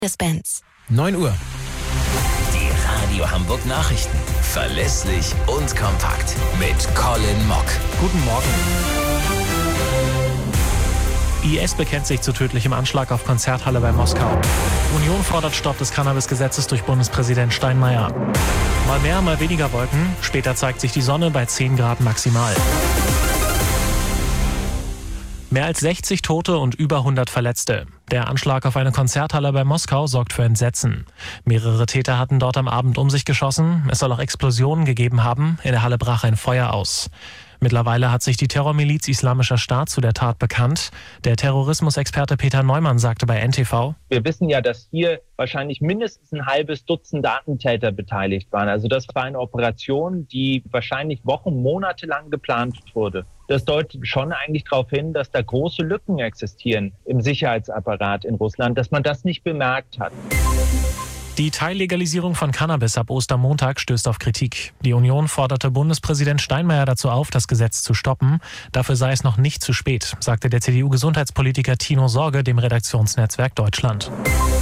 Mercedes-Benz. 9 Uhr. Die Radio Hamburg Nachrichten. Verlässlich und kompakt. Mit Colin Mock. Guten Morgen. IS bekennt sich zu tödlichem Anschlag auf Konzerthalle bei Moskau. Union fordert Stopp des Cannabis-Gesetzes durch Bundespräsident Steinmeier. Mal mehr, mal weniger Wolken. Später zeigt sich die Sonne bei 10 Grad maximal. Mehr als 60 Tote und über 100 Verletzte. Der Anschlag auf eine Konzerthalle bei Moskau sorgt für Entsetzen. Mehrere Täter hatten dort am Abend um sich geschossen. Es soll auch Explosionen gegeben haben. In der Halle brach ein Feuer aus. Mittlerweile hat sich die Terrormiliz Islamischer Staat zu der Tat bekannt. Der Terrorismusexperte Peter Neumann sagte bei NTV: Wir wissen ja, dass hier wahrscheinlich mindestens ein halbes Dutzend Attentäter beteiligt waren. Also das war eine Operation, die wahrscheinlich Wochen, Monate lang geplant wurde. Das deutet schon eigentlich darauf hin, dass da große Lücken existieren im Sicherheitsapparat in Russland, dass man das nicht bemerkt hat. Die Teillegalisierung von Cannabis ab Ostermontag stößt auf Kritik. Die Union forderte Bundespräsident Steinmeier dazu auf, das Gesetz zu stoppen. Dafür sei es noch nicht zu spät, sagte der CDU-Gesundheitspolitiker Tino Sorge dem Redaktionsnetzwerk Deutschland.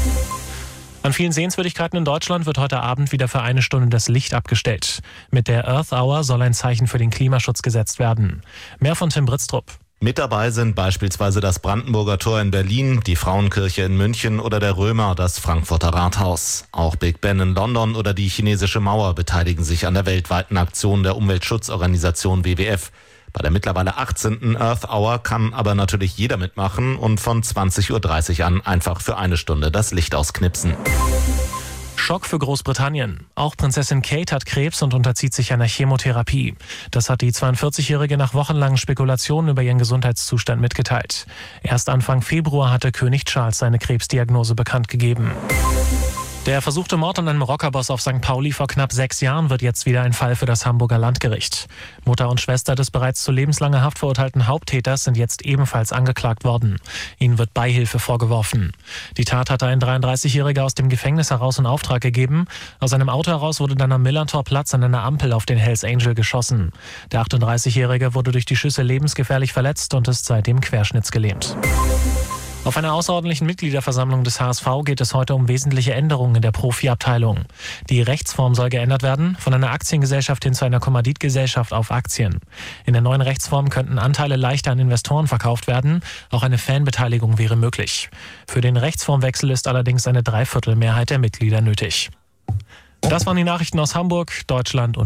An vielen Sehenswürdigkeiten in Deutschland wird heute Abend wieder für 1 Stunde das Licht abgestellt. Mit der Earth Hour soll ein Zeichen für den Klimaschutz gesetzt werden. Mehr von Tim Britztrup. Mit dabei sind beispielsweise das Brandenburger Tor in Berlin, die Frauenkirche in München oder der Römer, das Frankfurter Rathaus. Auch Big Ben in London oder die chinesische Mauer beteiligen sich an der weltweiten Aktion der Umweltschutzorganisation WWF. Bei der mittlerweile 18. Earth Hour kann aber natürlich jeder mitmachen und von 20.30 Uhr an einfach für 1 Stunde das Licht ausknipsen. Schock für Großbritannien. Auch Prinzessin Kate hat Krebs und unterzieht sich einer Chemotherapie. Das hat die 42-Jährige nach wochenlangen Spekulationen über ihren Gesundheitszustand mitgeteilt. Erst Anfang Februar hatte König Charles seine Krebsdiagnose bekannt gegeben. Der versuchte Mord an einem Rockerboss auf St. Pauli vor knapp 6 Jahren wird jetzt wieder ein Fall für das Hamburger Landgericht. Mutter und Schwester des bereits zu lebenslanger Haft verurteilten Haupttäters sind jetzt ebenfalls angeklagt worden. Ihnen wird Beihilfe vorgeworfen. Die Tat hatte ein 33-Jähriger aus dem Gefängnis heraus in Auftrag gegeben. Aus seinem Auto heraus wurde dann am Millantor-Platz an einer Ampel auf den Hells Angel geschossen. Der 38-Jährige wurde durch die Schüsse lebensgefährlich verletzt und ist seitdem querschnittsgelähmt. Auf einer außerordentlichen Mitgliederversammlung des HSV geht es heute um wesentliche Änderungen in der Profiabteilung. Die Rechtsform soll geändert werden, von einer Aktiengesellschaft hin zu einer Kommanditgesellschaft auf Aktien. In der neuen Rechtsform könnten Anteile leichter an Investoren verkauft werden, auch eine Fanbeteiligung wäre möglich. Für den Rechtsformwechsel ist allerdings eine Dreiviertelmehrheit der Mitglieder nötig. Das waren die Nachrichten aus Hamburg, Deutschland und